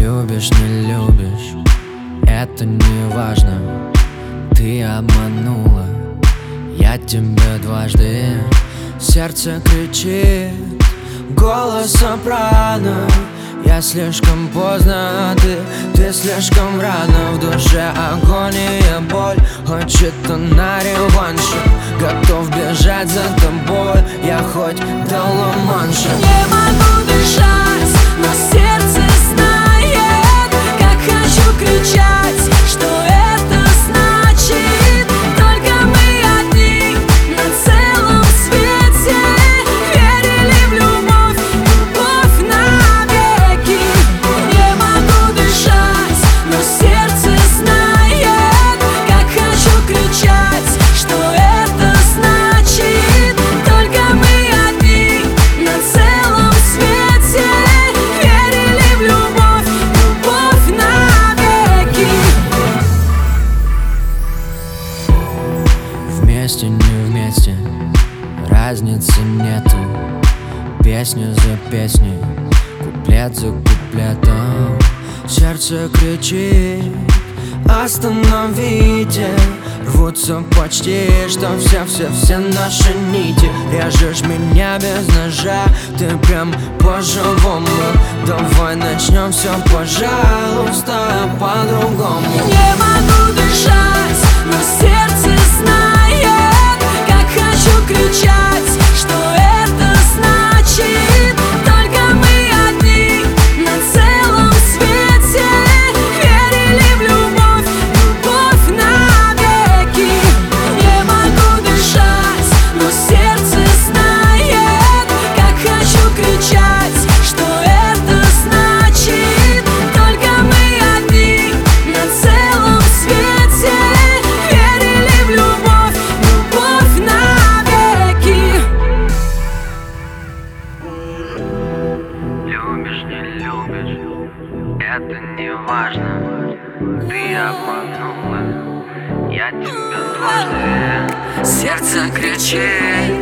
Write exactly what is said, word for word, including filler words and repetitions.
Любишь, не любишь, это не важно. Ты обманула, я тебя дважды. Сердце кричит, голос сопрано. Я слишком поздно, а ты, ты слишком рано. В душе агония, боль, хочет он на реванше. Готов бежать за тобой, я хоть до Ла-Манша. Не могу дышать, но сердце знает, как хочу кричать, что это значит. Только мы одни на целом свете. Верили в любовь, любовь навеки. Не могу дышать, но сердце знает, как хочу кричать, что это значит. Только мы одни на целом свете. Верили в любовь, любовь навеки. Вместе, не вместе, разницы нету. Песня за песней, куплет за куплетом. Сердце кричит, остановите. Рвутся почти, что все-все-все наши нити. Режешь меня без ножа, ты прям по-живому. Давай начнем все, пожалуйста, по-другому. Не могу дышать, но сердце знает, как хочу кричать, что это значит. Только мы одни на целом свете. Верили в любовь, любовь навеки. Не могу дышать, но сердце знает, как хочу кричать, что это значит. Только мы одни на целом свете. Верили в любовь, любовь навеки. Любишь, не любишь, это не важно. Ты обманула, я тебя дважды. Сердце кричит,